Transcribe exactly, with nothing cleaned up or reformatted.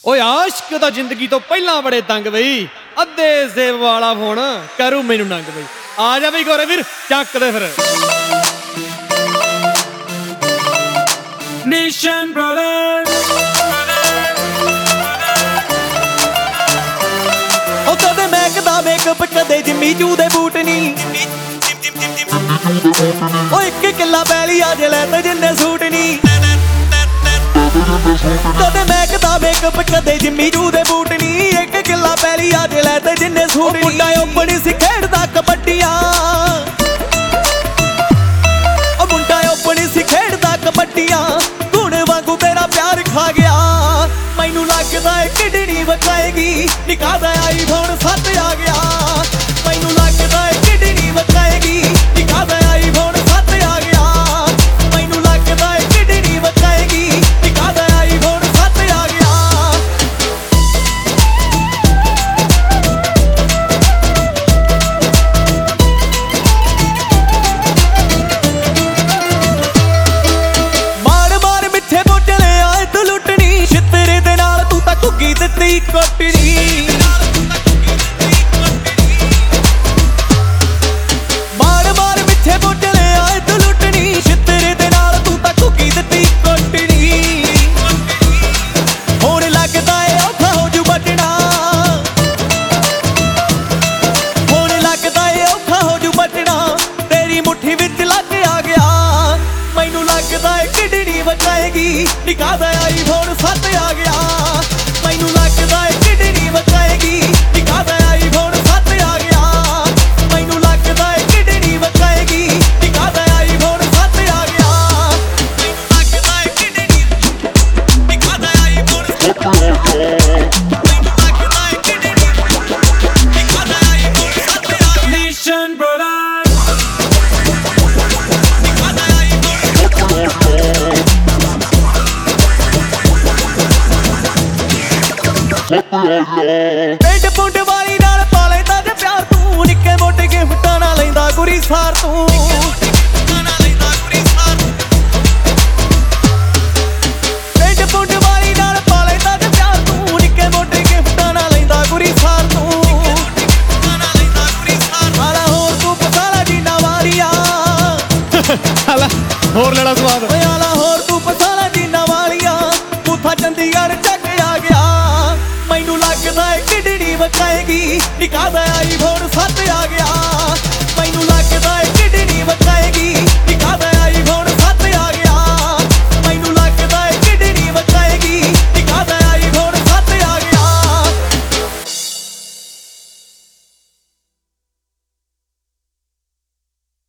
ਓਏ ਆਸ਼ਕ ਦਾ ਜ਼ਿੰਦਗੀ ਤੋਂ ਪਹਿਲਾਂ ਬੜੇ ਤੰਗ ਬਈ, ਅੱਧੇ ਸੇਬ ਵਾਲਾ ਫੋਨ ਕਰੂ ਮੈਨੂੰ ਨੰਗ ਬਈ। ਆ ਜਾ ਬਈ ਗੋਰੇ ਵੀਰ ਚੱਕ ਦੇ ਫਿਰ। Nation Brothers ਉਹ ਕਦੇ ਮੈਕ ਦਾ ਮੇਕਅਪ ਕਦੇ ਜਿੰਮੀ ਚੂ ਦੇ ਬੂਟ ਨੀ, ਉਹ ਇੱਕ ਕਿੱਲਾ ਪੈਲੀ ਅੱਜ ਲੈ ਤੇ ਜਿੰਨੇ ਸੂਟ ਨੀ। ਕਦੇ ਮੈਕ ਦਾ ਮੇਕਅਪ ਕਦੇ ਜਿੰਮੀ ਚੂ ਦੇ ਬੂਟ ਨੀ, ਇੱਕ ਕਿੱਲਾ ਪੈਲੀ ਅੱਜ ਲੈ ਤੇ ਜਿੰਨੇ ਸੂਟ ਨੀ। ਮੁੰਡਾ ਓਪਨ ਸੀ ਖੇਡਦਾ ਕਬੱਡੀਆਂ, ਉਹ ਮੁੰਡਾ ਓਪਨ ਸੀ ਖੇਡਦਾ ਕਬੱਡੀਆਂ। ਗੁਣ ਵਾਂਗੂ ਤੇਰਾ ਪਿਆਰ ਖਾ ਗਿਆ, ਮੈਨੂੰ ਲੱਗਦਾ ਏ ਕਿਡਨੀ ਵਕਾਏਗੀ। ਨਿਕਾਹ ਦਾ ਆਈਫੋਨ ਸੱਤ ਆ ਗਿਆ, ਮੈਨੂੰ ਲੱਗਦਾ ਏ ਕਿਡਨੀ ਵਕਾਏਗੀ। ਨਿਕਾਹ ਦਾ ਆਈਫੋਨ ਸੱਤ ਆ ਗਿਆ, ਮੈਨੂੰ ਲੱਗਦਾ ਏ ਕਿਡਨੀ ਵਕਾਏਗੀ। ਨਿਕਾਹ ਦਾ ਆਈਫੋਨ ਸੱਤ ਆ ਗਿਆ। ਮਾਰ ਮਾਰ ਮਿੱਠੇ ਬੋਟਲੇ ਆਏ ਤੂੰ ਲੁੱਟਣੀ, ਛਿੱਤਰੇ ਦੇ ਨਾਲ ਤੂੰ ਤਾਂ ਘੁੱਗੀ ਦਿੱਤੀ ਕੁੱਟਣੀ। ਮਾਰ ਮਾਰ ਮਿੱਠੇ ਬੋਟਲੇ ਆਏ ਤੂੰ ਲੁੱਟਣੀ, ਛਿੱਤਰੇ ਦੇ ਨਾਲ ਤੂੰ ਤਾਂ ਘੁੱਗੀ ਦਿੱਤੀ ਕੁੱਟਣੀ। ਹੁਣ ਲੱਗਦਾ ਏ ਔਖਾ ਹੋ ਜੂ ਬਚਣਾ, ਹੁਣ ਲੱਗਦਾ ਏ ਔਖਾ ਹੋ ਜੂ ਬਚਣਾ। ਤੇਰੀ ਮੁੱਠੀ ਵਿੱਚ ਲੱਗ ਆ ਗਿਆ, ਮੈਨੂੰ ਲੱਗਦਾ ਏ ਕਿਡਨੀ ਵਕਾਏਗੀ। ਨਿਕਾਹ ਦਾ ਆਈਫੋਨ ਸੱਤ ਆ ਗਿਆ, ਮੈਨੂੰ ਲੱਗਦਾ ਏ ਕਿਡਨੀ ਵਕਾਏਗੀ। ਨਿਕਾਹ ਦਾ ਆਈਫੋਨ ਸੱਤ ਆ ਗਿਆ, ਮੈਨੂੰ ਲੱਗਦਾ ਏ ਕਿਡਨੀ ਵਕਾਏਗੀ। ਨਿਕਾਹ ਦਾ ਆਈਫੋਨ ਸੱਤ ਆ ਗਿਆ, ਮੈਨੂੰ ਲੱਗਦਾ ਏ ਕਿਡਨੀ। ਨਿਕਾਹ ਦਾ ਆਈਫੋਨ ਸੱਤ ਆ ਗਿਆ, ਮੈਨੂੰ ਲੱਗਦਾ ਏ ਕਿਡਨੀ। ਨਿਕਾਹ ਦਾ ਆਈਫੋਨ ਸੱਤ ਆ ਗਿਆ। Nation Brothers ਨਿਕਾਹ ਦਾ ਆਈਫੋਨ ਪਿੰਡ ਪੁੰਡ ਵਾਲੀ ਨਾਲ ਪਾ ਲੈਂਦਾ ਜੇ ਪਿਆਰ ਤੂੰ, ਨਿੱਕੇ ਮੋਟੇ ਗਿਫਟਾਂ ਨਾਲ ਲੈਂਦਾ ਗੁਰੀ ਸਾਰ ਤੂੰ। ਪਿੰਡ ਪੁੰਡ ਵਾਲੀ ਨਾਲ ਪਾ ਲੈਂਦਾ ਜੇ ਪਿਆਰ ਤੂੰ, ਨਿੱਕੇ ਮੋਟੇ ਗਿਫਟਾਂ ਨਾਲ ਲੈਂਦਾ ਗੁਰੀ ਸਾਰ ਤੂੰ। ਆਲਾ ਹੋਰ ਤੂੰ ਪਸਾਲਾ ਜੀਨਾ ਵਾਲੀਆ, ਹਾਲਾ ਹੋਰ ਲੈਣਾ ਸਵਾਦ। ਓਏ ਆਲਾ ਹੋਰ ਤੂੰ ਪਸਾਲਾ ਜੀਨਾ ਵਾਲੀਆ। ਬੂਥਾ ਚੰਡੀਗੜ੍ਹ ਚੱਕ ਆ ਗਿਆ, ਮੈਨੂੰ ਲੱਗਦਾ ਏ ਕਿਡਨੀ ਵਕਾਏਗੀ। ਨਿਕਾਹ ਦਾ ਆਈਫੋਨ ਸੱਤ ਆ ਗਿਆ,